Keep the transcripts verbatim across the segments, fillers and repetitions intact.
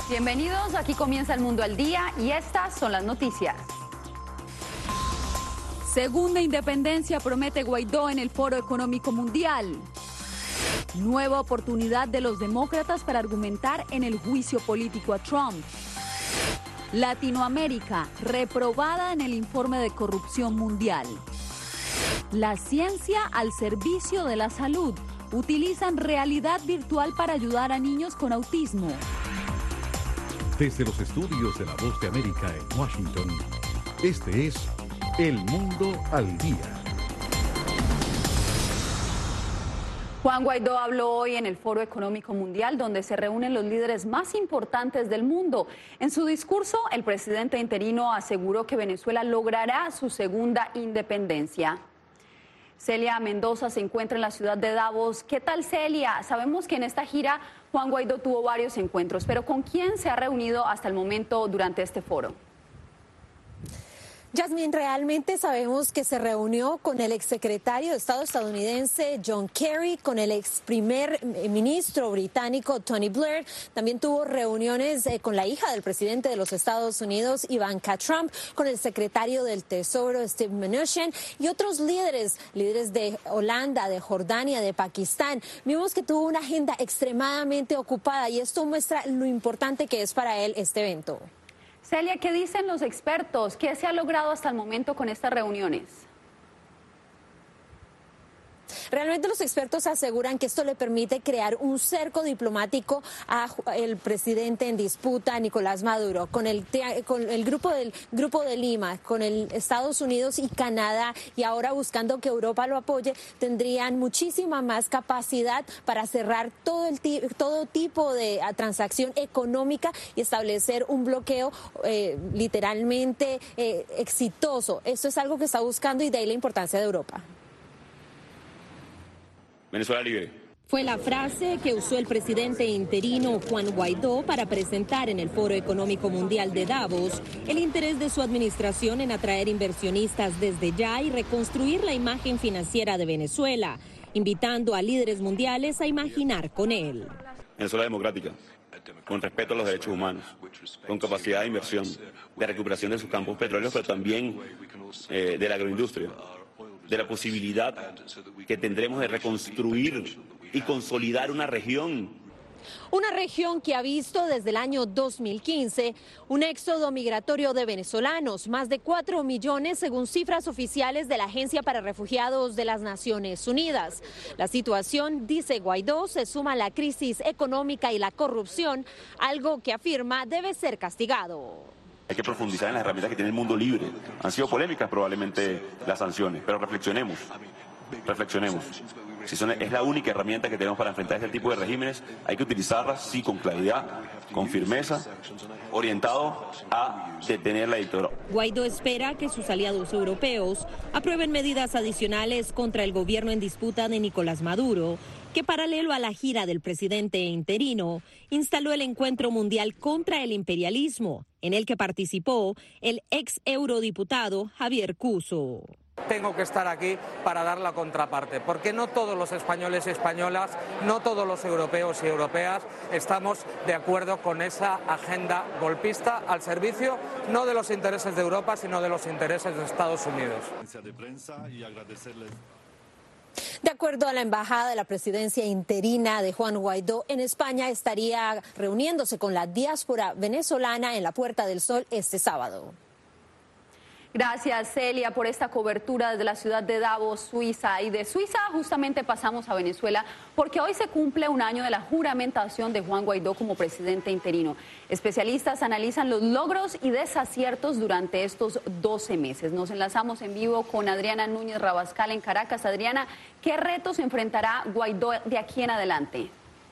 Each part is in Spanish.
Bienvenidos, aquí comienza El Mundo al Día y estas son las noticias. Segunda independencia promete Guaidó en el Foro Económico Mundial. Nueva oportunidad de los demócratas para argumentar en el juicio político a Trump. Latinoamérica, reprobada en el informe de corrupción mundial. La ciencia al servicio de la salud. Utilizan realidad virtual para ayudar a niños con autismo. Desde los estudios de La Voz de América en Washington, este es El Mundo al Día. Juan Guaidó habló hoy en el Foro Económico Mundial, donde se reúnen los líderes más importantes del mundo. En su discurso, el presidente interino aseguró que Venezuela logrará su segunda independencia. Celia Mendoza se encuentra en la ciudad de Davos. ¿Qué tal, Celia? Sabemos que en esta gira Juan Guaidó tuvo varios encuentros, pero ¿con quién se ha reunido hasta el momento durante este foro? Yasmín, realmente sabemos que se reunió con el exsecretario de Estado estadounidense John Kerry, con el ex primer ministro británico Tony Blair. También tuvo reuniones eh, con la hija del presidente de los Estados Unidos, Ivanka Trump, con el secretario del Tesoro, Steve Mnuchin, y otros líderes, líderes de Holanda, de Jordania, de Pakistán. Vimos que tuvo una agenda extremadamente ocupada y esto muestra lo importante que es para él este evento. Celia, ¿qué dicen los expertos? ¿Qué se ha logrado hasta el momento con estas reuniones? Realmente los expertos aseguran que esto le permite crear un cerco diplomático al presidente en disputa, Nicolás Maduro, con el, con el grupo del Grupo de Lima, con el Estados Unidos y Canadá, y ahora buscando que Europa lo apoye, tendrían muchísima más capacidad para cerrar todo, el, todo tipo de transacción económica y establecer un bloqueo eh, literalmente eh, exitoso. Esto es algo que está buscando y de ahí la importancia de Europa. Venezuela libre. Fue la frase que usó el presidente interino Juan Guaidó para presentar en el Foro Económico Mundial de Davos el interés de su administración en atraer inversionistas desde ya y reconstruir la imagen financiera de Venezuela, invitando a líderes mundiales a imaginar con él. Venezuela democrática, con respeto a los derechos humanos, con capacidad de inversión, de recuperación de sus campos petroleros, pero también eh, de la agroindustria, de la posibilidad que tendremos de reconstruir y consolidar una región. Una región que ha visto desde el año dos mil quince un éxodo migratorio de venezolanos, más de cuatro millones según cifras oficiales de la Agencia para Refugiados de las Naciones Unidas. La situación, dice Guaidó, se suma a la crisis económica y la corrupción, algo que afirma debe ser castigado. Hay que profundizar en las herramientas que tiene el mundo libre. Han sido polémicas probablemente las sanciones, pero reflexionemos, reflexionemos. Si son, es la única herramienta que tenemos para enfrentar este tipo de regímenes, hay que utilizarlas, sí, con claridad, con firmeza, orientado a detener la dictadura. Guaidó espera que sus aliados europeos aprueben medidas adicionales contra el gobierno en disputa de Nicolás Maduro, que paralelo a la gira del presidente interino, instaló el Encuentro Mundial contra el Imperialismo, en el que participó el ex eurodiputado Javier Cuso. Tengo que estar aquí para dar la contraparte, porque no todos los españoles y españolas, no todos los europeos y europeas estamos de acuerdo con esa agenda golpista al servicio no de los intereses de Europa, sino de los intereses de Estados Unidos. De acuerdo a la embajada de la presidencia interina de Juan Guaidó en España, estaría reuniéndose con la diáspora venezolana en la Puerta del Sol este sábado. Gracias, Celia, por esta cobertura desde la ciudad de Davos, Suiza. Y de Suiza justamente pasamos a Venezuela porque hoy se cumple un año de la juramentación de Juan Guaidó como presidente interino. Especialistas analizan los logros y desaciertos durante estos doce meses. Nos enlazamos en vivo con Adriana Núñez Rabascal en Caracas. Adriana, ¿qué retos enfrentará Guaidó de aquí en adelante?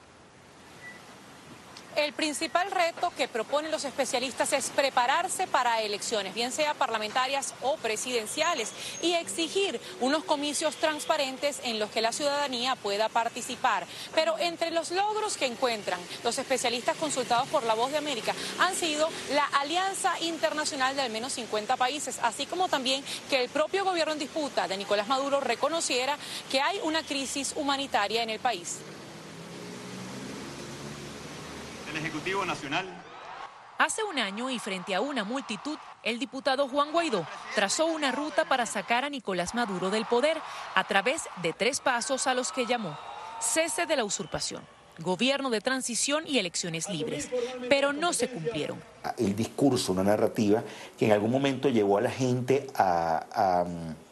El principal reto que proponen los especialistas es prepararse para elecciones, bien sea parlamentarias o presidenciales, y exigir unos comicios transparentes en los que la ciudadanía pueda participar. Pero entre los logros que encuentran los especialistas consultados por La Voz de América han sido la alianza internacional de al menos cincuenta países, así como también que el propio gobierno en disputa de Nicolás Maduro reconociera que hay una crisis humanitaria en el país. El Ejecutivo Nacional Hace un año y frente a una multitud, el diputado Juan Guaidó trazó una ruta para sacar a Nicolás Maduro del poder a través de tres pasos a los que llamó cese de la usurpación, gobierno de transición y elecciones libres, pero no se cumplieron. El discurso, una narrativa que en algún momento llevó a la gente a, a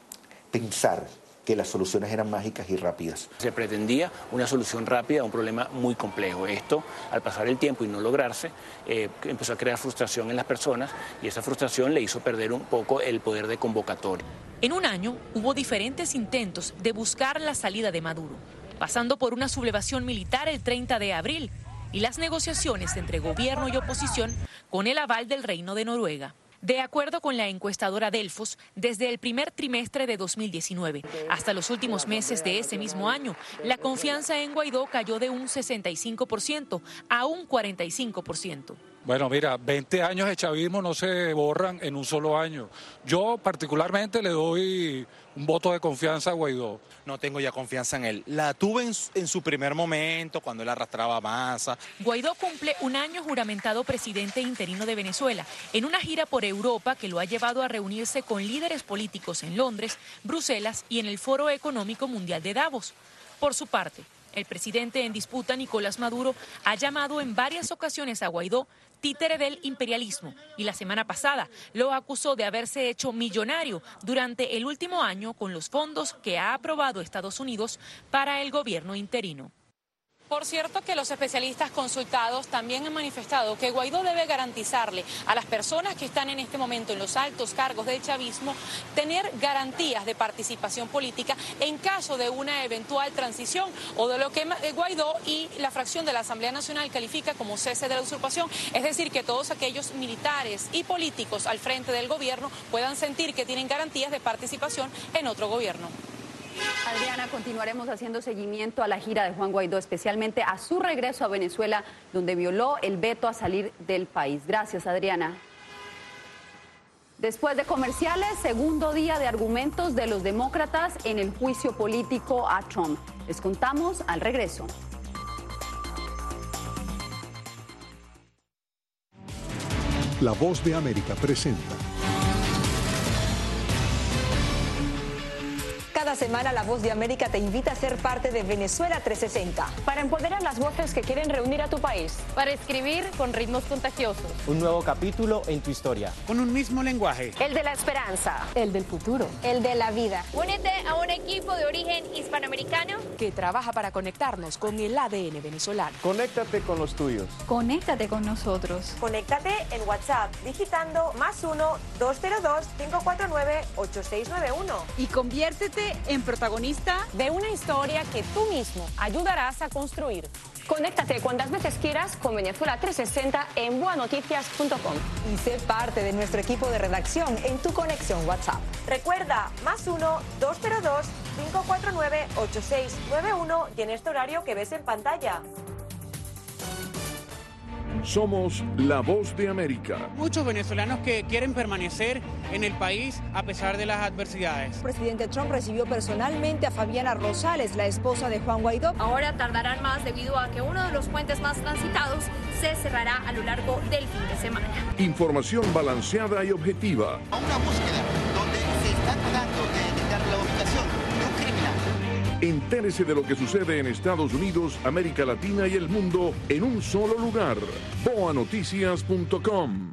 pensar que las soluciones eran mágicas y rápidas. Se pretendía una solución rápida a un problema muy complejo. Esto, al pasar el tiempo y no lograrse, eh, empezó a crear frustración en las personas y esa frustración le hizo perder un poco el poder de convocatoria. En un año hubo diferentes intentos de buscar la salida de Maduro, pasando por una sublevación militar el treinta de abril y las negociaciones entre gobierno y oposición con el aval del Reino de Noruega. De acuerdo con la encuestadora Delfos, desde el primer trimestre de dos mil diecinueve hasta los últimos meses de ese mismo año, la confianza en Guaidó cayó de un sesenta y cinco por ciento a un cuarenta y cinco por ciento. Bueno, mira, veinte años de chavismo no se borran en un solo año. Yo particularmente le doy un voto de confianza a Guaidó. No tengo ya confianza en él. La tuve en su, en su primer momento, cuando él arrastraba masa. Guaidó cumple un año juramentado presidente interino de Venezuela, en una gira por Europa que lo ha llevado a reunirse con líderes políticos en Londres, Bruselas y en el Foro Económico Mundial de Davos. Por su parte, el presidente en disputa, Nicolás Maduro, ha llamado en varias ocasiones a Guaidó títere del imperialismo y la semana pasada lo acusó de haberse hecho millonario durante el último año con los fondos que ha aprobado Estados Unidos para el gobierno interino. Por cierto que los especialistas consultados también han manifestado que Guaidó debe garantizarle a las personas que están en este momento en los altos cargos del chavismo tener garantías de participación política en caso de una eventual transición o de lo que Guaidó y la fracción de la Asamblea Nacional califica como cese de la usurpación, es decir, que todos aquellos militares y políticos al frente del gobierno puedan sentir que tienen garantías de participación en otro gobierno. Adriana, continuaremos haciendo seguimiento a la gira de Juan Guaidó, especialmente a su regreso a Venezuela, donde violó el veto a salir del país. Gracias, Adriana. Después de comerciales, segundo día de argumentos de los demócratas en el juicio político a Trump. Les contamos al regreso. La Voz de América presenta. Cada semana La Voz de América te invita a ser parte de Venezuela trescientos sesenta. Para empoderar las voces que quieren reunir a tu país. Para escribir con ritmos contagiosos. Un nuevo capítulo en tu historia. Con un mismo lenguaje. El de la esperanza. El del futuro. El de la vida. Únete a un equipo de origen hispanoamericano que trabaja para conectarnos con el A D N venezolano. Conéctate con los tuyos. Conéctate con nosotros. Conéctate en WhatsApp digitando más uno, dos cero dos, cinco cuatro nueve, ocho seis nueve uno. Y conviértete en protagonista de una historia que tú mismo ayudarás a construir. Conéctate cuantas veces quieras con Venezuela trescientos sesenta en boa noticias punto com. Y sé parte de nuestro equipo de redacción en tu conexión WhatsApp. Recuerda, más uno, dos cero dos, cinco cuatro nueve, ocho seis nueve uno y en este horario que ves en pantalla. Somos la Voz de América. Muchos venezolanos que quieren permanecer en el país a pesar de las adversidades. El presidente Trump recibió personalmente a Fabiana Rosales, la esposa de Juan Guaidó. Ahora tardarán más debido a que uno de los puentes más transitados se cerrará a lo largo del fin de semana. Información balanceada y objetiva. A una búsqueda donde se está tratando de detectar la ubicación de un criminal. Entérese de lo que sucede en Estados Unidos, América Latina y el mundo en un solo lugar. boa noticias punto com.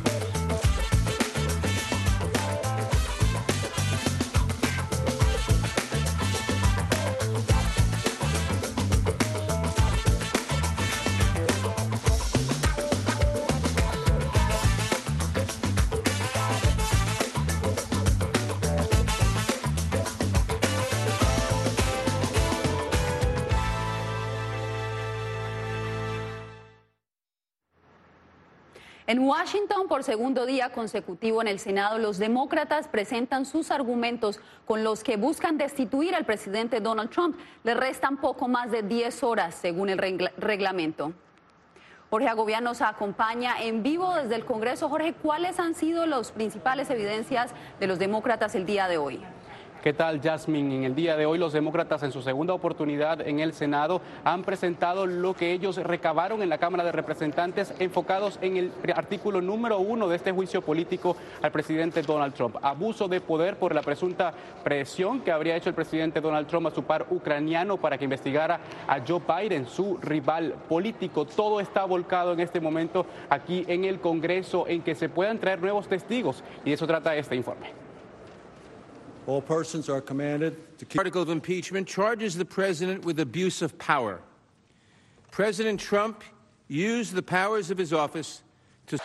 En Washington, por segundo día consecutivo en el Senado, los demócratas presentan sus argumentos con los que buscan destituir al presidente Donald Trump. Le restan poco más de diez horas, según el regla- reglamento. Jorge Agobián nos acompaña en vivo desde el Congreso. Jorge, ¿cuáles han sido las principales evidencias de los demócratas el día de hoy? ¿Qué tal, Jasmine? En el día de hoy los demócratas en su segunda oportunidad en el Senado han presentado lo que ellos recabaron en la Cámara de Representantes enfocados en el artículo número uno de este juicio político al presidente Donald Trump. Abuso de poder por la presunta presión que habría hecho el presidente Donald Trump a su par ucraniano para que investigara a Joe Biden, su rival político. Todo está volcado en este momento aquí en el Congreso en que se puedan traer nuevos testigos y de eso trata este informe. All persons are commanded to keep... Article of impeachment charges the president with abuse of power. President Trump used the powers of his office to...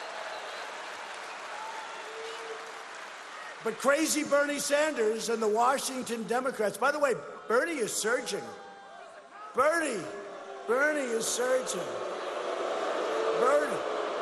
But crazy Bernie Sanders and the Washington Democrats, by the way, Bernie is surging. Bernie, Bernie is surging. Bernie.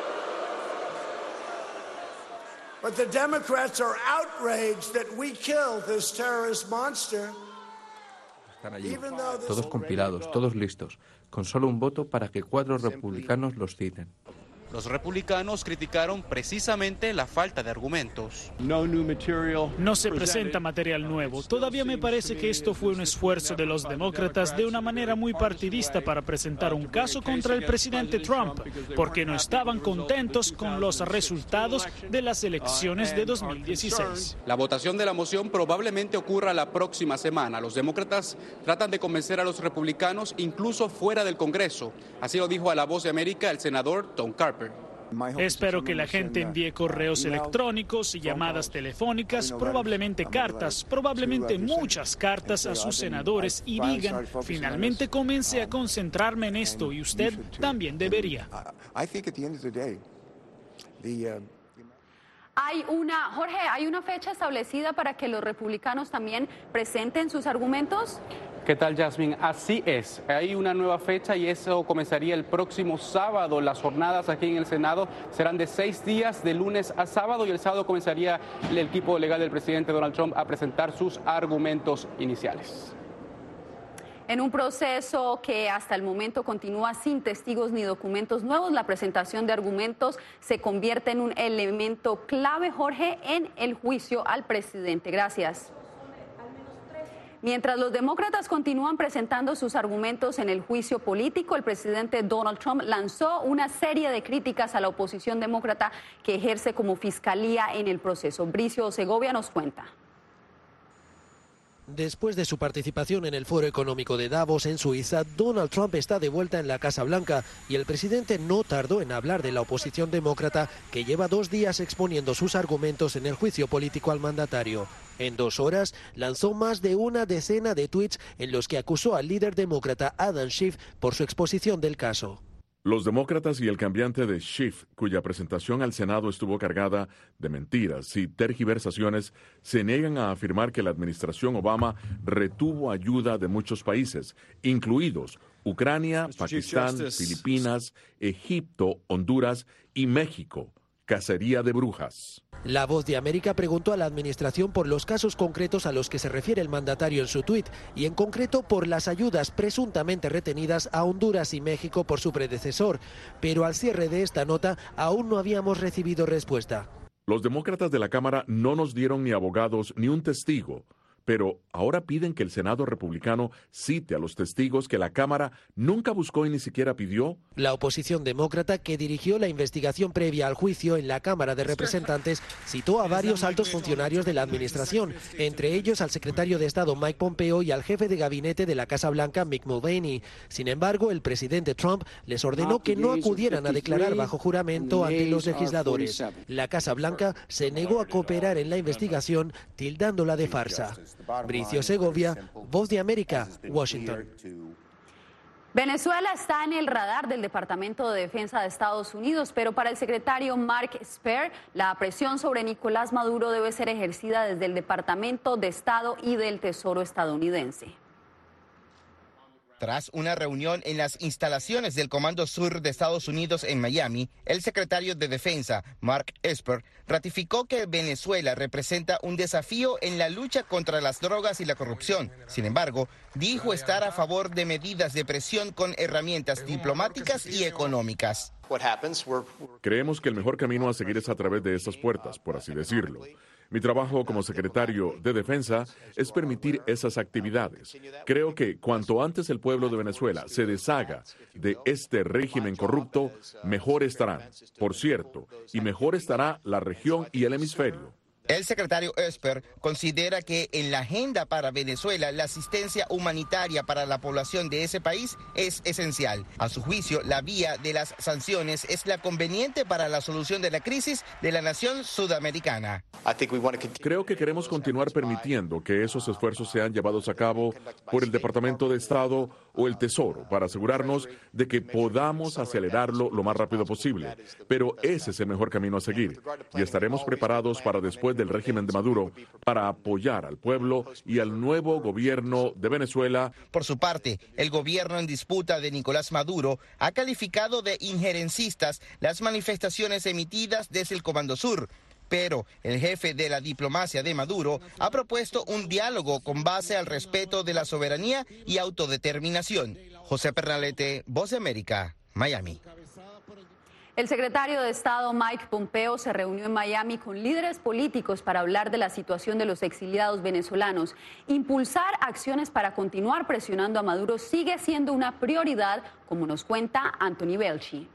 But the Democrats are outraged that we killed this terrorist monster. Están allí, todos compilados, todos listos, con solo un voto para que cuatro republicanos los citen. Los republicanos criticaron precisamente la falta de argumentos. No se presenta material nuevo. Todavía me parece que esto fue un esfuerzo de los demócratas de una manera muy partidista para presentar un caso contra el presidente Trump, porque no estaban contentos con los resultados de las elecciones de dos mil dieciséis. La votación de la moción probablemente ocurra la próxima semana. Los demócratas tratan de convencer a los republicanos incluso fuera del Congreso. Así lo dijo a La Voz de América el senador Tom Carper. Espero que la gente envíe correos electrónicos y llamadas telefónicas, probablemente cartas, probablemente muchas cartas a sus senadores y digan, finalmente comencé a concentrarme en esto y usted también debería. Hay una, Jorge, ¿hay una fecha establecida para que los republicanos también presenten sus argumentos? ¿Qué tal, Jasmine? Así es. Hay una nueva fecha y eso comenzaría el próximo sábado. Las jornadas aquí en el Senado serán de seis días, de lunes a sábado, y el sábado comenzaría el equipo legal del presidente Donald Trump a presentar sus argumentos iniciales. En un proceso que hasta el momento continúa sin testigos ni documentos nuevos, la presentación de argumentos se convierte en un elemento clave, Jorge, en el juicio al presidente. Gracias. Mientras los demócratas continúan presentando sus argumentos en el juicio político, el presidente Donald Trump lanzó una serie de críticas a la oposición demócrata que ejerce como fiscalía en el proceso. Bricio Segovia nos cuenta. Después de su participación en el Foro Económico de Davos en Suiza, Donald Trump está de vuelta en la Casa Blanca y el presidente no tardó en hablar de la oposición demócrata que lleva dos días exponiendo sus argumentos en el juicio político al mandatario. En dos horas lanzó más de una decena de tweets en los que acusó al líder demócrata Adam Schiff por su exposición del caso. Los demócratas y el cambiante de Schiff, cuya presentación al Senado estuvo cargada de mentiras y tergiversaciones, se niegan a afirmar que la administración Obama retuvo ayuda de muchos países, incluidos Ucrania, Pakistán, Filipinas, Egipto, Honduras y México. Cacería de brujas. La Voz de América preguntó a la administración por los casos concretos a los que se refiere el mandatario en su tuit y en concreto por las ayudas presuntamente retenidas a Honduras y México por su predecesor, pero al cierre de esta nota aún no habíamos recibido respuesta. Los demócratas de la Cámara no nos dieron ni abogados ni un testigo, pero ahora piden que el Senado republicano cite a los testigos que la Cámara nunca buscó y ni siquiera pidió. La oposición demócrata, que dirigió la investigación previa al juicio en la Cámara de Representantes, citó a varios altos funcionarios de la administración, entre ellos al secretario de Estado Mike Pompeo y al jefe de gabinete de la Casa Blanca Mick Mulvaney. Sin embargo, el presidente Trump les ordenó que no acudieran a declarar bajo juramento ante los legisladores. La Casa Blanca se negó a cooperar en la investigación, tildándola de farsa. Bricio Segovia, Voz de América, Washington. Venezuela está en el radar del Departamento de Defensa de Estados Unidos, pero para el secretario Mark Esper, la presión sobre Nicolás Maduro debe ser ejercida desde el Departamento de Estado y del Tesoro estadounidense. Tras una reunión en las instalaciones del Comando Sur de Estados Unidos en Miami, el secretario de Defensa, Mark Esper, ratificó que Venezuela representa un desafío en la lucha contra las drogas y la corrupción. Sin embargo, dijo estar a favor de medidas de presión con herramientas diplomáticas y económicas. Creemos que el mejor camino a seguir es a través de esas puertas, por así decirlo. Mi trabajo como secretario de Defensa es permitir esas actividades. Creo que cuanto antes el pueblo de Venezuela se deshaga de este régimen corrupto, mejor estarán, por cierto, y mejor estará la región y el hemisferio. El secretario Esper considera que en la agenda para Venezuela la asistencia humanitaria para la población de ese país es esencial. A su juicio, la vía de las sanciones es la conveniente para la solución de la crisis de la nación sudamericana. Creo que queremos continuar permitiendo que esos esfuerzos sean llevados a cabo por el Departamento de Estado o el Tesoro para asegurarnos de que podamos acelerarlo lo más rápido posible. Pero ese es el mejor camino a seguir y estaremos preparados para después del régimen de Maduro para apoyar al pueblo y al nuevo gobierno de Venezuela. Por su parte, el gobierno en disputa de Nicolás Maduro ha calificado de injerencistas las manifestaciones emitidas desde el Comando Sur. Pero el jefe de la diplomacia de Maduro ha propuesto un diálogo con base al respeto de la soberanía y autodeterminación. José Pernalete, Voz de América, Miami. El secretario de Estado Mike Pompeo se reunió en Miami con líderes políticos para hablar de la situación de los exiliados venezolanos. Impulsar acciones para continuar presionando a Maduro sigue siendo una prioridad, como nos cuenta Anthony Belchi.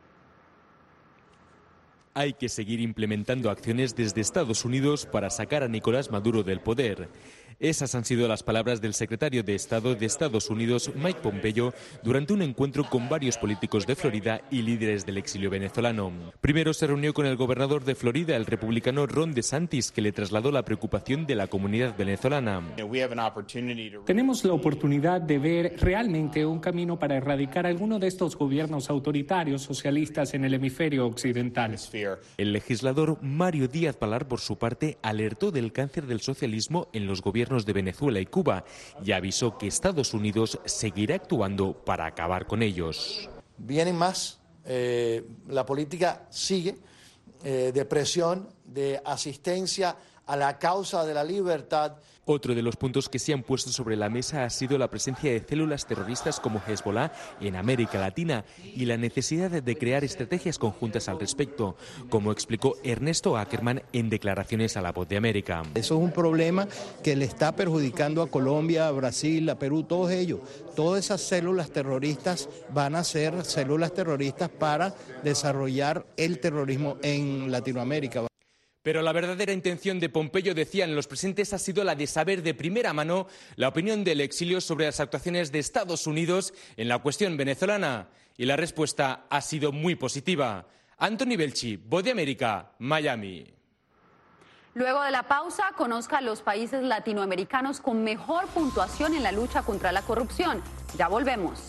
Hay que seguir implementando acciones desde Estados Unidos para sacar a Nicolás Maduro del poder. Esas han sido las palabras del secretario de Estado de Estados Unidos, Mike Pompeo, durante un encuentro con varios políticos de Florida y líderes del exilio venezolano. Primero se reunió con el gobernador de Florida, el republicano Ron DeSantis, que le trasladó la preocupación de la comunidad venezolana. Tenemos la oportunidad de ver realmente un camino para erradicar alguno de estos gobiernos autoritarios socialistas en el hemisferio occidental. El legislador Mario Díaz-Balart, por su parte, alertó del cáncer del socialismo en los gobiernos de Venezuela y Cuba y avisó que Estados Unidos seguirá actuando para acabar con ellos. Vienen más, eh, la política sigue eh, de presión, de asistencia a la causa de la libertad. Otro de los puntos que se han puesto sobre la mesa ha sido la presencia de células terroristas como Hezbollah en América Latina y la necesidad de crear estrategias conjuntas al respecto, como explicó Ernesto Ackerman en declaraciones a La Voz de América. Eso es un problema que le está perjudicando a Colombia, a Brasil, a Perú, todos ellos. Todas esas células terroristas van a ser células terroristas para desarrollar el terrorismo en Latinoamérica. Pero la verdadera intención de Pompeo, decían los presentes, ha sido la de saber de primera mano la opinión del exilio sobre las actuaciones de Estados Unidos en la cuestión venezolana. Y la respuesta ha sido muy positiva. Anthony Belchi, Voz de América, Miami. Luego de la pausa, conozca a los países latinoamericanos con mejor puntuación en la lucha contra la corrupción. Ya volvemos.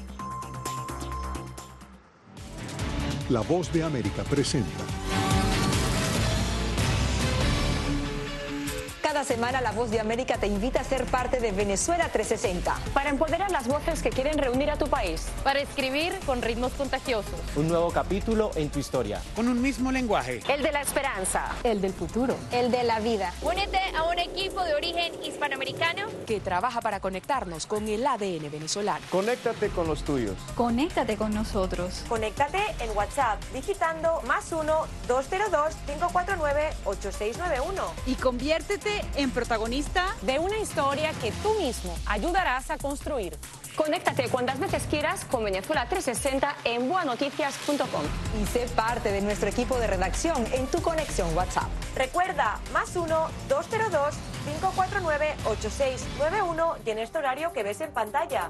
La Voz de América presenta. Cada semana La Voz de América te invita a ser parte de Venezuela trescientos sesenta. Para empoderar las voces que quieren reunir a tu país. Para escribir con ritmos contagiosos. Un nuevo capítulo en tu historia. Con un mismo lenguaje. El de la esperanza. El del futuro. El de la vida. Únete a un equipo de origen hispanoamericano que trabaja para conectarnos con el A D N venezolano. Conéctate con los tuyos. Conéctate con nosotros. Conéctate en WhatsApp digitando más uno dos cero dos cinco cuatro nueve ocho seis nueve uno. Y conviértete en protagonista de una historia que tú mismo ayudarás a construir. Conéctate cuantas veces quieras con Venezuela trescientos sesenta en boa noticias punto com. Y sé parte de nuestro equipo de redacción en tu conexión WhatsApp. Recuerda, más uno dos cero dos cinco cuatro nueve ocho seis nueve uno y en este horario que ves en pantalla.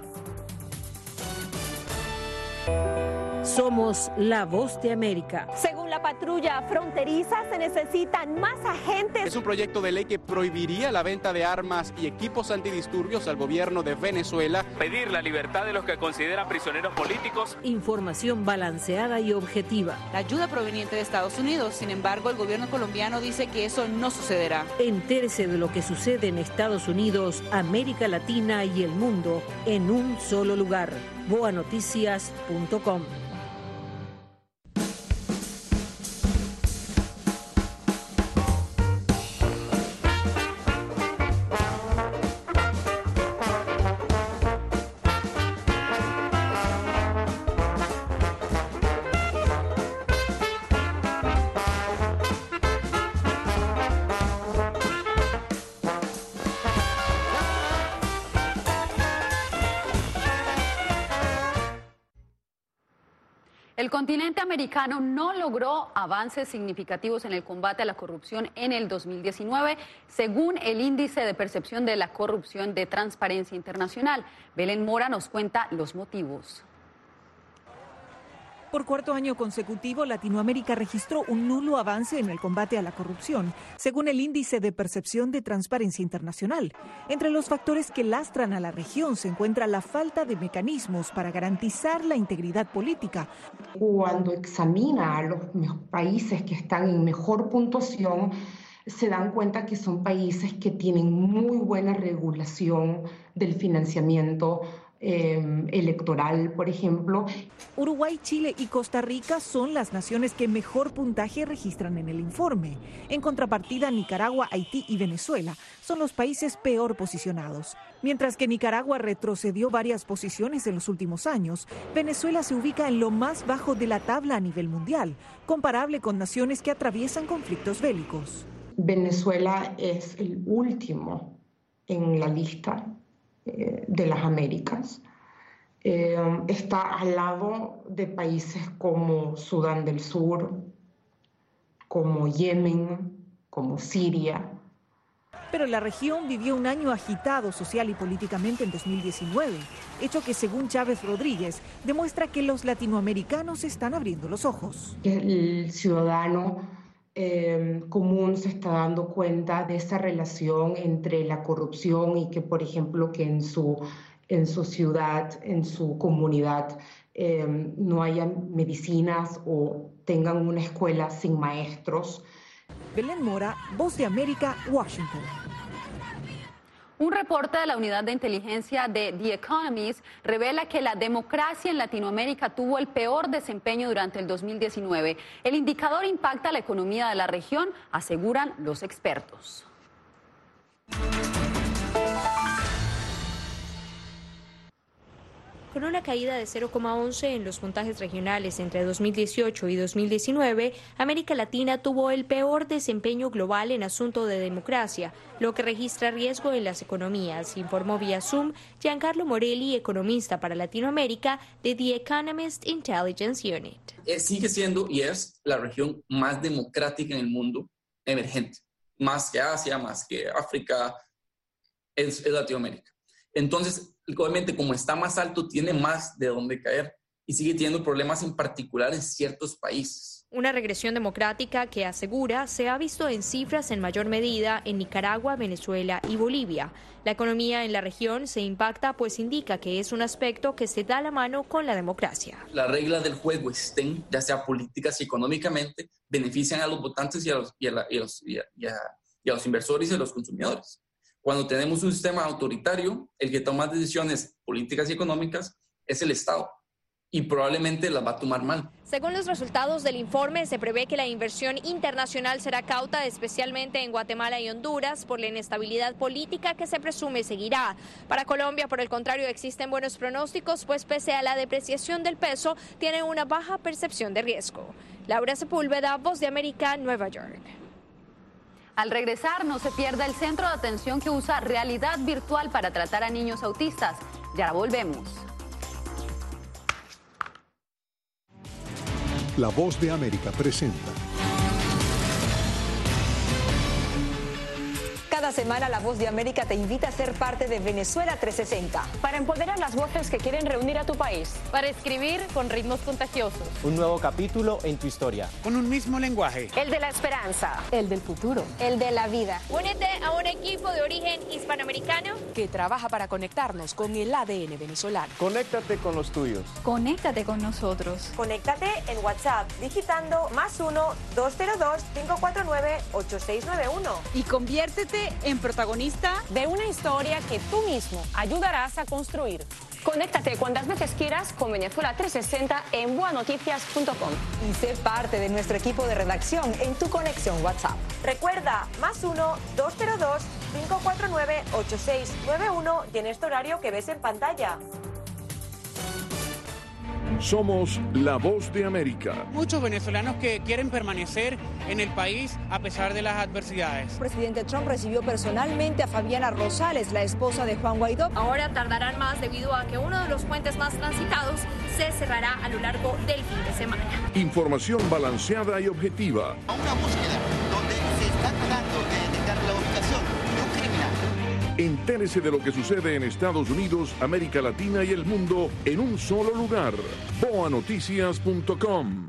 Somos la Voz de América. Según la patrulla fronteriza, se necesitan más agentes. Es un proyecto de ley que prohibiría la venta de armas y equipos antidisturbios al gobierno de Venezuela. Pedir la libertad de los que consideran prisioneros políticos. Información balanceada y objetiva. La ayuda proveniente de Estados Unidos. Sin embargo, el gobierno colombiano dice que eso no sucederá. Entérese de lo que sucede en Estados Unidos, América Latina y el mundo en un solo lugar. boa noticias punto com. El continente americano no logró avances significativos en el combate a la corrupción en el dos mil diecinueve, según el índice de percepción de la corrupción de Transparencia Internacional. Belén Mora nos cuenta los motivos. Por cuarto año consecutivo, Latinoamérica registró un nulo avance en el combate a la corrupción, según el índice de percepción de Transparencia Internacional. Entre los factores que lastran a la región se encuentra la falta de mecanismos para garantizar la integridad política. Cuando examina a los países que están en mejor puntuación, se dan cuenta que son países que tienen muy buena regulación del financiamiento Eh, electoral, por ejemplo. Uruguay, Chile y Costa Rica son las naciones que mejor puntaje registran en el informe. En contrapartida, Nicaragua, Haití y Venezuela son los países peor posicionados. Mientras que Nicaragua retrocedió varias posiciones en los últimos años, Venezuela se ubica en lo más bajo de la tabla a nivel mundial, comparable con naciones que atraviesan conflictos bélicos. Venezuela es el último en la lista de las Américas. Eh, está al lado de países como Sudán del Sur, como Yemen, como Siria. Pero la región vivió un año agitado social y políticamente en dos mil diecinueve, hecho que, según Chávez Rodríguez, demuestra que los latinoamericanos están abriendo los ojos. El ciudadano Eh, común se está dando cuenta de esa relación entre la corrupción y que, por ejemplo, que en su, en su ciudad, en su comunidad, eh, no haya medicinas o tengan una escuela sin maestros. Belén Mora, Voz de América, Washington. Un reporte de la unidad de inteligencia de The Economist revela que la democracia en Latinoamérica tuvo el peor desempeño durante el dos mil diecinueve. El indicador impacta la economía de la región, aseguran los expertos. Con una caída de cero coma once en los puntajes regionales entre dos mil dieciocho y dos mil diecinueve, América Latina tuvo el peor desempeño global en asunto de democracia, lo que registra riesgo en las economías, informó vía Zoom Giancarlo Morelli, economista para Latinoamérica de The Economist Intelligence Unit. Sigue siendo y es la región más democrática en el mundo emergente, más que Asia, más que África, es, es Latinoamérica. Entonces, obviamente, como está más alto, tiene más de dónde caer y sigue teniendo problemas en particular en ciertos países. Una regresión democrática que asegura se ha visto en cifras en mayor medida en Nicaragua, Venezuela y Bolivia. La economía en la región se impacta pues indica que es un aspecto que se da la mano con la democracia. Las reglas del juego estén, ya sea políticas y económicamente, benefician a los votantes y a los, y a la, y a los, y a, y a, y a los inversores y a los consumidores. Cuando tenemos un sistema autoritario, el que toma decisiones políticas y económicas es el Estado y probablemente las va a tomar mal. Según los resultados del informe, se prevé que la inversión internacional será cauta, especialmente en Guatemala y Honduras, por la inestabilidad política que se presume seguirá. Para Colombia, por el contrario, existen buenos pronósticos, pues pese a la depreciación del peso, tiene una baja percepción de riesgo. Laura Sepúlveda, Voz de América, Nueva York. Al regresar, no se pierda el centro de atención que usa realidad virtual para tratar a niños autistas. Ya volvemos. La Voz de América presenta. Cada semana La Voz de América te invita a ser parte de Venezuela trescientos sesenta. Para empoderar las voces que quieren reunir a tu país. Para escribir con ritmos contagiosos. Un nuevo capítulo en tu historia. Con un mismo lenguaje. El de la esperanza. El del futuro. El de la vida. Únete a un equipo de origen hispanoamericano que trabaja para conectarnos con el A D N venezolano. Conéctate con los tuyos. Conéctate con nosotros. Conéctate en WhatsApp digitando más uno, dos cero dos, cinco cuatro nueve, ocho seis nueve uno. Y conviértete en protagonista de una historia que tú mismo ayudarás a construir. Conéctate cuantas veces quieras con Venezuela trescientos sesenta en boa noticias punto com. Y sé parte de nuestro equipo de redacción en tu conexión WhatsApp. Recuerda, más uno, dos cero dos, cinco cuatro nueve, ocho seis nueve uno y en este horario que ves en pantalla. Somos la voz de América. Muchos venezolanos que quieren permanecer en el país a pesar de las adversidades. El presidente Trump recibió personalmente a Fabiana Rosales, la esposa de Juan Guaidó. Ahora tardarán más debido a que uno de los puentes más transitados se cerrará a lo largo del fin de semana. Información balanceada y objetiva. Una búsqueda donde se está tratando de detectar la ubicación de un criminal. Entérese de lo que sucede en Estados Unidos, América Latina y el mundo en un solo lugar. boa noticias punto com.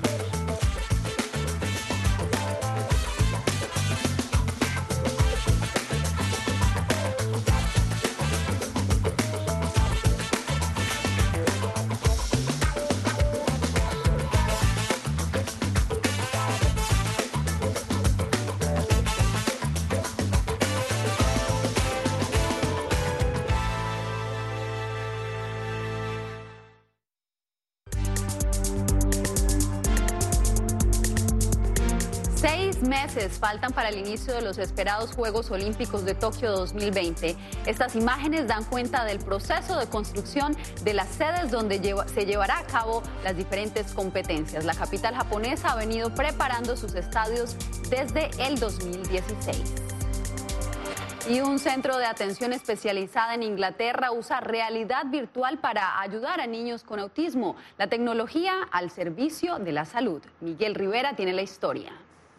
Meses faltan para el inicio de los esperados Juegos Olímpicos de Tokio dos mil veinte. Estas imágenes dan cuenta del proceso de construcción de las sedes donde lleva, se llevará a cabo las diferentes competencias. La capital japonesa ha venido preparando sus estadios desde el dos mil dieciséis. Y un centro de atención especializada en Inglaterra usa realidad virtual para ayudar a niños con autismo. La tecnología al servicio de la salud. Miguel Rivera tiene la historia.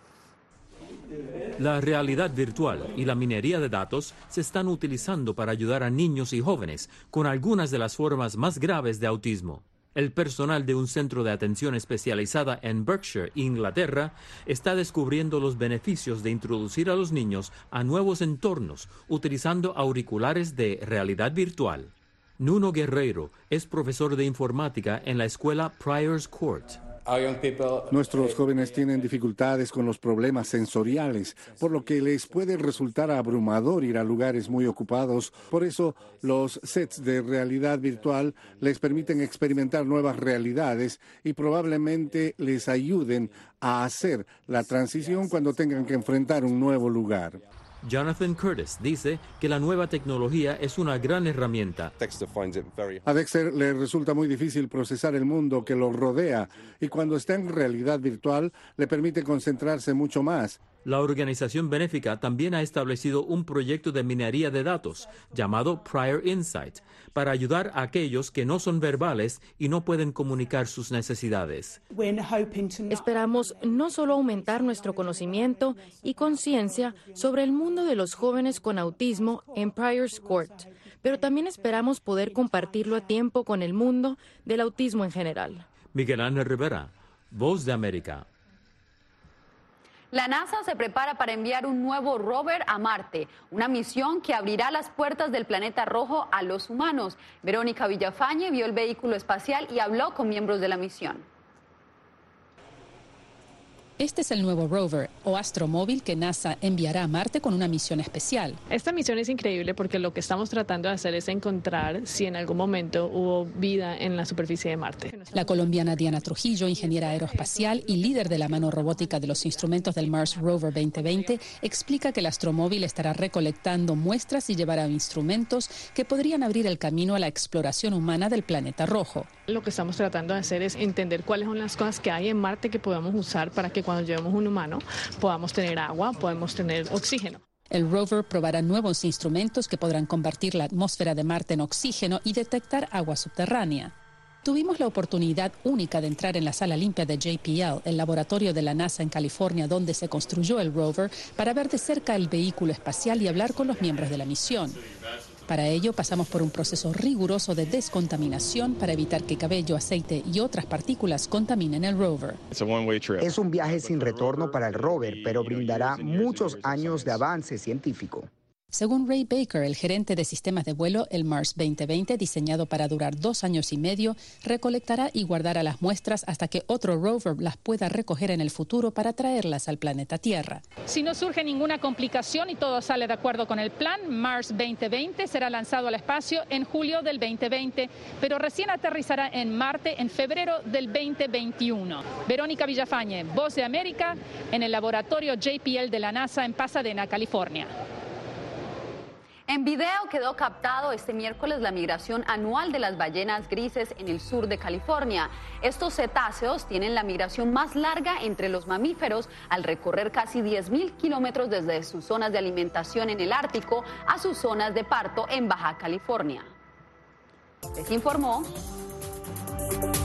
La realidad virtual y la minería de datos se están utilizando para ayudar a niños y jóvenes con algunas de las formas más graves de autismo. El personal de un centro de atención especializada en Berkshire, Inglaterra, está descubriendo los beneficios de introducir a los niños a nuevos entornos utilizando auriculares de realidad virtual. Nuno Guerreiro es profesor de informática en la escuela Prior's Court. Nuestros jóvenes tienen dificultades con los problemas sensoriales, por lo que les puede resultar abrumador ir a lugares muy ocupados. Por eso, los sets de realidad virtual les permiten experimentar nuevas realidades y probablemente les ayuden a hacer la transición cuando tengan que enfrentar un nuevo lugar. Jonathan Curtis dice que la nueva tecnología es una gran herramienta. A Dexter le resulta muy difícil procesar el mundo que lo rodea y cuando está en realidad virtual le permite concentrarse mucho más. La organización benéfica también ha establecido un proyecto de minería de datos llamado Prior Insight para ayudar a aquellos que no son verbales y no pueden comunicar sus necesidades. Esperamos no solo aumentar nuestro conocimiento y conciencia sobre el mundo de los jóvenes con autismo en Prior's Court, pero también esperamos poder compartirlo a tiempo con el mundo del autismo en general. Miguel Ángel Rivera, Voz de América. La NASA se prepara para enviar un nuevo rover a Marte, una misión que abrirá las puertas del planeta rojo a los humanos. Verónica Villafañe vio el vehículo espacial y habló con miembros de la misión. Este es el nuevo rover o astromóvil que NASA enviará a Marte con una misión especial. Esta misión es increíble porque lo que estamos tratando de hacer es encontrar si en algún momento hubo vida en la superficie de Marte. La colombiana Diana Trujillo, ingeniera aeroespacial y líder de la mano robótica de los instrumentos del Mars Rover veinte veinte, explica que el astromóvil estará recolectando muestras y llevará instrumentos que podrían abrir el camino a la exploración humana del planeta rojo. Lo que estamos tratando de hacer es entender cuáles son las cosas que hay en Marte que podamos usar para que cuando llevemos un humano podamos tener agua, podemos tener oxígeno. El rover probará nuevos instrumentos que podrán convertir la atmósfera de Marte en oxígeno y detectar agua subterránea. Tuvimos la oportunidad única de entrar en la sala limpia de J P L, el laboratorio de la NASA en California, donde se construyó el rover, para ver de cerca el vehículo espacial y hablar con los miembros de la misión. Para ello, pasamos por un proceso riguroso de descontaminación para evitar que cabello, aceite y otras partículas contaminen el rover. Es un viaje sin retorno para el rover, pero brindará muchos años de avance científico. Según Ray Baker, el gerente de sistemas de vuelo, el Mars veinte veinte, diseñado para durar dos años y medio, recolectará y guardará las muestras hasta que otro rover las pueda recoger en el futuro para traerlas al planeta Tierra. Si no surge ninguna complicación y todo sale de acuerdo con el plan, Mars veinte veinte será lanzado al espacio en julio del veinte veinte, pero recién aterrizará en Marte en febrero del veinte veintiuno. Verónica Villafañe, Voz de América, en el laboratorio J P L de la NASA en Pasadena, California. En video quedó captado este miércoles la migración anual de las ballenas grises en el sur de California. Estos cetáceos tienen la migración más larga entre los mamíferos al recorrer casi diez mil kilómetros desde sus zonas de alimentación en el Ártico a sus zonas de parto en Baja California. Les informó